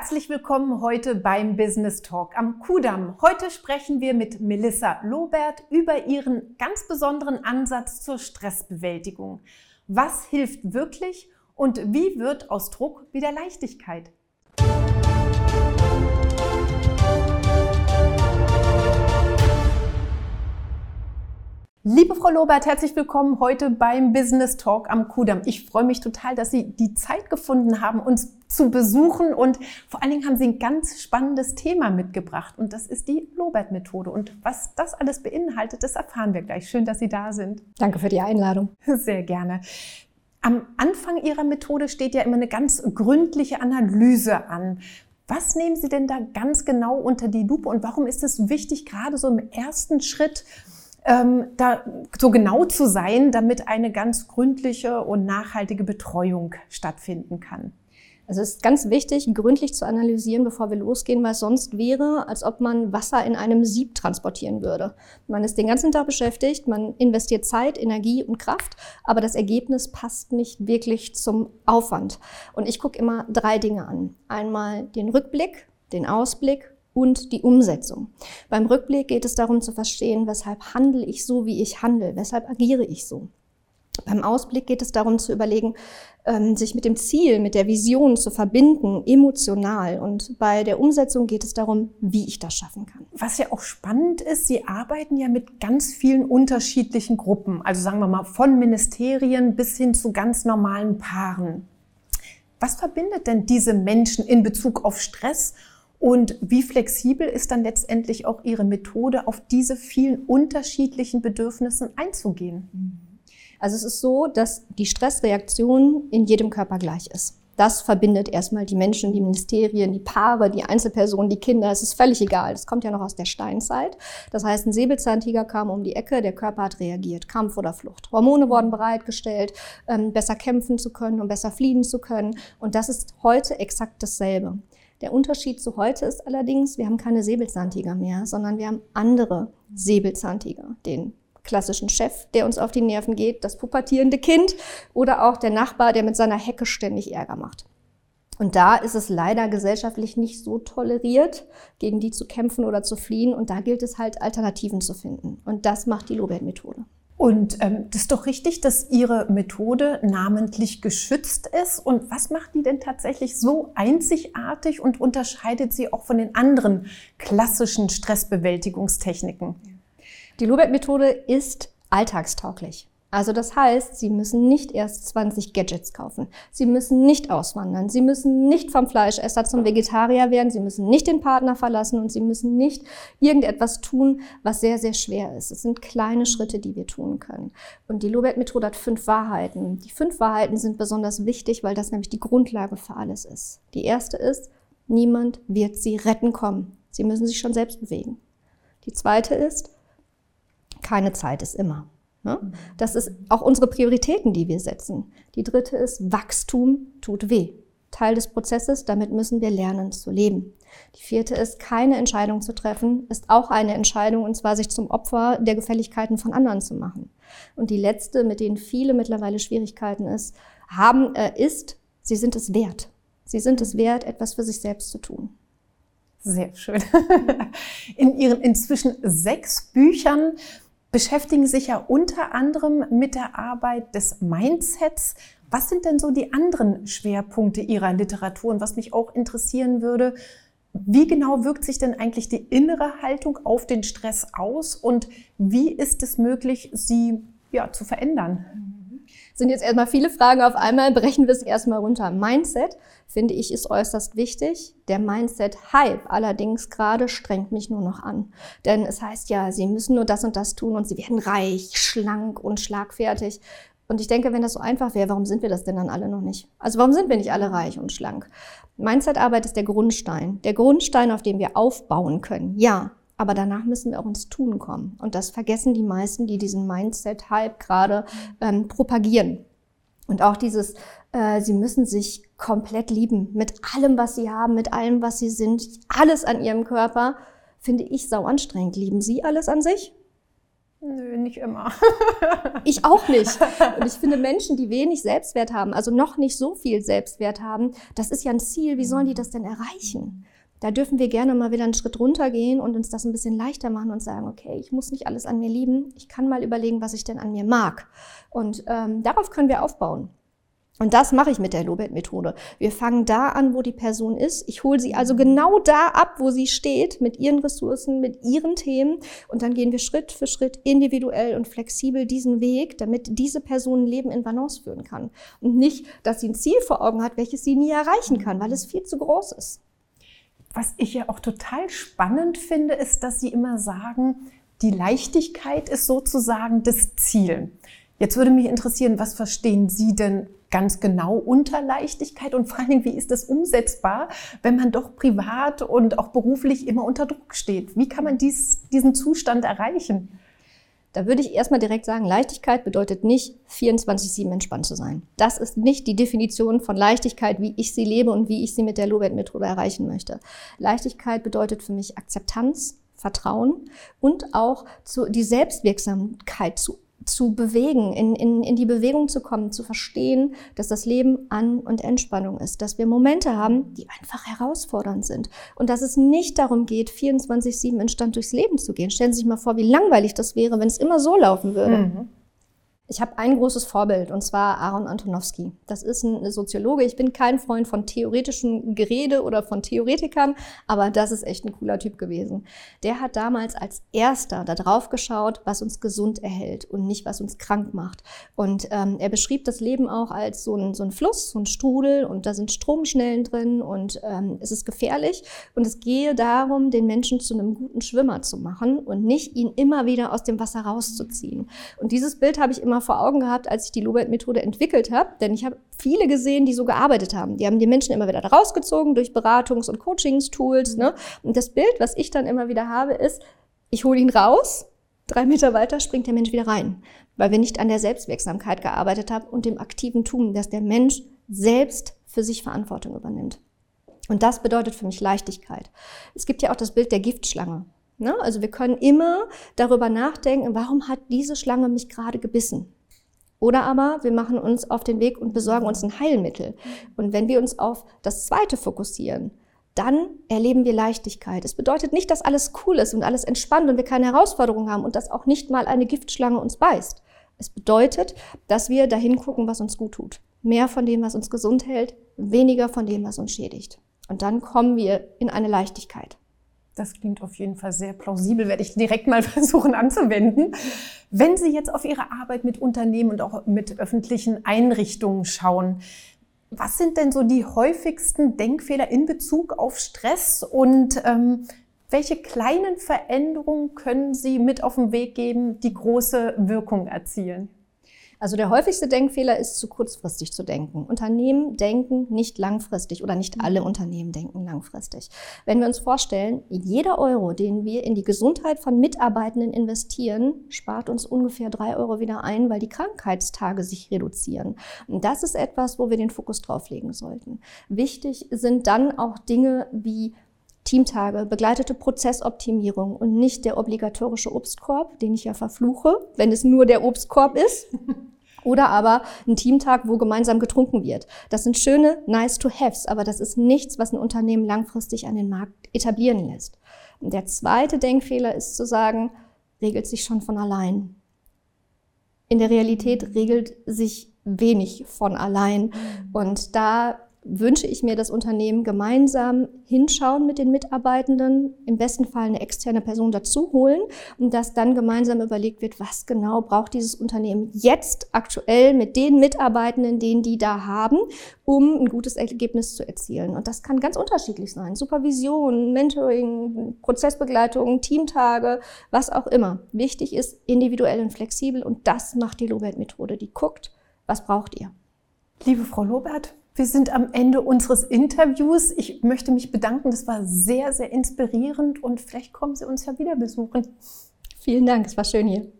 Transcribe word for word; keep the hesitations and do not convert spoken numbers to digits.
Herzlich willkommen heute beim Business Talk am Kudamm. Heute sprechen wir mit Melissa Lobert über ihren ganz besonderen Ansatz zur Stressbewältigung. Was hilft wirklich und wie wird aus Druck wieder Leichtigkeit? Liebe Frau Lobert, herzlich willkommen heute beim Business Talk am Kudamm. Ich freue mich total, dass Sie die Zeit gefunden haben, uns zu besuchen, und vor allen Dingen haben Sie ein ganz spannendes Thema mitgebracht, und das ist die Lobert-Methode. Und was das alles beinhaltet, das erfahren wir gleich. Schön, dass Sie da sind. Danke für die Einladung. Sehr gerne. Am Anfang Ihrer Methode steht ja immer eine ganz gründliche Analyse an. Was nehmen Sie denn da ganz genau unter die Lupe und warum ist es wichtig, gerade so im ersten Schritt, Ähm, da so genau zu sein, damit eine ganz gründliche und nachhaltige Betreuung stattfinden kann? Also es ist ganz wichtig, gründlich zu analysieren, bevor wir losgehen, weil es sonst wäre, als ob man Wasser in einem Sieb transportieren würde. Man ist den ganzen Tag beschäftigt, man investiert Zeit, Energie und Kraft, aber das Ergebnis passt nicht wirklich zum Aufwand. Und ich gucke immer drei Dinge an. Einmal den Rückblick, den Ausblick und die Umsetzung. Beim Rückblick geht es darum zu verstehen, weshalb handle ich so, wie ich handle, weshalb agiere ich so. Beim Ausblick geht es darum zu überlegen, sich mit dem Ziel, mit der Vision zu verbinden, emotional. Und bei der Umsetzung geht es darum, wie ich das schaffen kann. Was ja auch spannend ist, Sie arbeiten ja mit ganz vielen unterschiedlichen Gruppen, also sagen wir mal von Ministerien bis hin zu ganz normalen Paaren. Was verbindet denn diese Menschen in Bezug auf Stress? Und wie flexibel ist dann letztendlich auch Ihre Methode, auf diese vielen unterschiedlichen Bedürfnisse einzugehen? Also es ist so, dass die Stressreaktion in jedem Körper gleich ist. Das verbindet erstmal die Menschen, die Ministerien, die Paare, die Einzelpersonen, die Kinder. Es ist völlig egal. Das kommt ja noch aus der Steinzeit. Das heißt, ein Säbelzahntiger kam um die Ecke, der Körper hat reagiert, Kampf oder Flucht. Hormone wurden bereitgestellt, ähm, besser kämpfen zu können und besser fliehen zu können. Und das ist heute exakt dasselbe. Der Unterschied zu heute ist allerdings, wir haben keine Säbelzahntiger mehr, sondern wir haben andere Säbelzahntiger. Den klassischen Chef, der uns auf die Nerven geht, das pubertierende Kind oder auch der Nachbar, der mit seiner Hecke ständig Ärger macht. Und da ist es leider gesellschaftlich nicht so toleriert, gegen die zu kämpfen oder zu fliehen. Und da gilt es halt, Alternativen zu finden. Und das macht die Lobert-Methode. Und ähm, das ist doch richtig, dass Ihre Methode namentlich geschützt ist. Und was macht die denn tatsächlich so einzigartig und unterscheidet sie auch von den anderen klassischen Stressbewältigungstechniken? Die Lobert-Methode ist alltagstauglich. Also das heißt, Sie müssen nicht erst zwanzig Gadgets kaufen. Sie müssen nicht auswandern. Sie müssen nicht vom Fleischesser zum Vegetarier werden. Sie müssen nicht den Partner verlassen und Sie müssen nicht irgendetwas tun, was sehr, sehr schwer ist. Es sind kleine Schritte, die wir tun können. Und die Lobert-Methode hat fünf Wahrheiten. Die fünf Wahrheiten sind besonders wichtig, weil das nämlich die Grundlage für alles ist. Die erste ist, niemand wird Sie retten kommen. Sie müssen sich schon selbst bewegen. Die zweite ist, keine Zeit ist immer. Das ist auch unsere Prioritäten, die wir setzen. Die dritte ist, Wachstum tut weh. Teil des Prozesses, damit müssen wir lernen zu leben. Die vierte ist, keine Entscheidung zu treffen, ist auch eine Entscheidung, und zwar sich zum Opfer der Gefälligkeiten von anderen zu machen. Und die letzte, mit denen viele mittlerweile Schwierigkeiten ist, haben, äh, ist, sie sind es wert. Sie sind es wert, etwas für sich selbst zu tun. Sehr schön. In Ihren inzwischen sechs Büchern beschäftigen sich ja unter anderem mit der Arbeit des Mindsets. Was sind denn so die anderen Schwerpunkte Ihrer Literatur? Und was mich auch interessieren würde, wie genau wirkt sich denn eigentlich die innere Haltung auf den Stress aus und wie ist es möglich, sie ja, zu verändern? Sind jetzt erstmal viele Fragen auf einmal, brechen wir es erstmal runter. Mindset, finde ich, ist äußerst wichtig. Der Mindset-Hype allerdings gerade strengt mich nur noch an. Denn es heißt ja, Sie müssen nur das und das tun und Sie werden reich, schlank und schlagfertig. Und ich denke, wenn das so einfach wäre, warum sind wir das denn dann alle noch nicht? Also warum sind wir nicht alle reich und schlank? Mindset-Arbeit ist der Grundstein. Der Grundstein, auf dem wir aufbauen können, ja. Aber danach müssen wir auch ins Tun kommen. Und das vergessen die meisten, die diesen Mindset-Hype gerade ähm, propagieren. Und auch dieses, äh, sie müssen sich komplett lieben. Mit allem, was sie haben, mit allem, was sie sind. Alles an ihrem Körper, finde ich sau anstrengend. Lieben Sie alles an sich? Nö, nicht immer. Ich auch nicht. Und ich finde, Menschen, die wenig Selbstwert haben, also noch nicht so viel Selbstwert haben, das ist ja ein Ziel. Wie sollen die das denn erreichen? Da dürfen wir gerne mal wieder einen Schritt runtergehen und uns das ein bisschen leichter machen und sagen, okay, ich muss nicht alles an mir lieben. Ich kann mal überlegen, was ich denn an mir mag. Und ähm, darauf können wir aufbauen. Und das mache ich mit der Lobet-Methode. Wir fangen da an, wo die Person ist. Ich hole sie also genau da ab, wo sie steht, mit ihren Ressourcen, mit ihren Themen. Und dann gehen wir Schritt für Schritt individuell und flexibel diesen Weg, damit diese Person ein Leben in Balance führen kann. Und nicht, dass sie ein Ziel vor Augen hat, welches sie nie erreichen kann, weil es viel zu groß ist. Was ich ja auch total spannend finde, ist, dass Sie immer sagen, die Leichtigkeit ist sozusagen das Ziel. Jetzt würde mich interessieren, was verstehen Sie denn ganz genau unter Leichtigkeit und vor allen Dingen, wie ist das umsetzbar, wenn man doch privat und auch beruflich immer unter Druck steht? Wie kann man dies, diesen Zustand erreichen? Da würde ich erstmal direkt sagen, Leichtigkeit bedeutet nicht, vierundzwanzig sieben entspannt zu sein. Das ist nicht die Definition von Leichtigkeit, wie ich sie lebe und wie ich sie mit der Lobet-Methode erreichen möchte. Leichtigkeit bedeutet für mich Akzeptanz, Vertrauen und auch zu, die Selbstwirksamkeit zu zu bewegen, in, in, in die Bewegung zu kommen, zu verstehen, dass das Leben An- und Entspannung ist, dass wir Momente haben, die einfach herausfordernd sind und dass es nicht darum geht, vierundzwanzig sieben entspannt durchs Leben zu gehen. Stellen Sie sich mal vor, wie langweilig das wäre, wenn es immer so laufen würde. Mhm. Ich habe ein großes Vorbild, und zwar Aaron Antonowski. Das ist ein Soziologe. Ich bin kein Freund von theoretischem Gerede oder von Theoretikern, aber das ist echt ein cooler Typ gewesen. Der hat damals als erster da drauf geschaut, was uns gesund erhält und nicht, was uns krank macht. Und ähm, er beschrieb das Leben auch als so ein, so ein Fluss, so ein Strudel, und da sind Stromschnellen drin und ähm, es ist gefährlich. Und es gehe darum, den Menschen zu einem guten Schwimmer zu machen und nicht ihn immer wieder aus dem Wasser rauszuziehen. Und dieses Bild habe ich immer vor Augen gehabt, als ich die Lobet-Methode entwickelt habe, denn ich habe viele gesehen, die so gearbeitet haben. Die haben die Menschen immer wieder da rausgezogen durch Beratungs- und Coachingstools. Ne? Und das Bild, was ich dann immer wieder habe, ist, ich hole ihn raus, drei Meter weiter springt der Mensch wieder rein, weil wir nicht an der Selbstwirksamkeit gearbeitet haben und dem aktiven Tun, dass der Mensch selbst für sich Verantwortung übernimmt. Und das bedeutet für mich Leichtigkeit. Es gibt ja auch das Bild der Giftschlange. Ne? Also wir können immer darüber nachdenken, warum hat diese Schlange mich gerade gebissen? Oder aber wir machen uns auf den Weg und besorgen uns ein Heilmittel. Und wenn wir uns auf das Zweite fokussieren, dann erleben wir Leichtigkeit. Es bedeutet nicht, dass alles cool ist und alles entspannt und wir keine Herausforderungen haben und dass auch nicht mal eine Giftschlange uns beißt. Es bedeutet, dass wir dahin gucken, was uns gut tut. Mehr von dem, was uns gesund hält, weniger von dem, was uns schädigt. Und dann kommen wir in eine Leichtigkeit. Das klingt auf jeden Fall sehr plausibel, werde ich direkt mal versuchen anzuwenden. Wenn Sie jetzt auf Ihre Arbeit mit Unternehmen und auch mit öffentlichen Einrichtungen schauen, was sind denn so die häufigsten Denkfehler in Bezug auf Stress und ähm, welche kleinen Veränderungen können Sie mit auf den Weg geben, die große Wirkung erzielen? Also der häufigste Denkfehler ist, zu kurzfristig zu denken. Unternehmen denken nicht langfristig oder nicht alle Unternehmen denken langfristig. Wenn wir uns vorstellen, jeder Euro, den wir in die Gesundheit von Mitarbeitenden investieren, spart uns ungefähr drei Euro wieder ein, weil die Krankheitstage sich reduzieren. Und das ist etwas, wo wir den Fokus drauf legen sollten. Wichtig sind dann auch Dinge wie Teamtage, begleitete Prozessoptimierung und nicht der obligatorische Obstkorb, den ich ja verfluche, wenn es nur der Obstkorb ist. Oder aber ein Teamtag, wo gemeinsam getrunken wird. Das sind schöne Nice-to-Haves, aber das ist nichts, was ein Unternehmen langfristig an den Markt etablieren lässt. Und der zweite Denkfehler ist zu sagen, regelt sich schon von allein. In der Realität regelt sich wenig von allein. Und da wünsche ich mir, dass Unternehmen gemeinsam hinschauen mit den Mitarbeitenden, im besten Fall eine externe Person dazu holen und dass dann gemeinsam überlegt wird, was genau braucht dieses Unternehmen jetzt aktuell mit den Mitarbeitenden, den die da haben, um ein gutes Ergebnis zu erzielen. Und das kann ganz unterschiedlich sein. Supervision, Mentoring, Prozessbegleitung, Teamtage, was auch immer. Wichtig ist individuell und flexibel und das macht die Lobet-Methode. Die guckt, was braucht ihr? Liebe Frau Lobert, wir sind am Ende unseres Interviews. Ich möchte mich bedanken. Das war sehr, sehr inspirierend und vielleicht kommen Sie uns ja wieder besuchen. Vielen Dank, es war schön hier.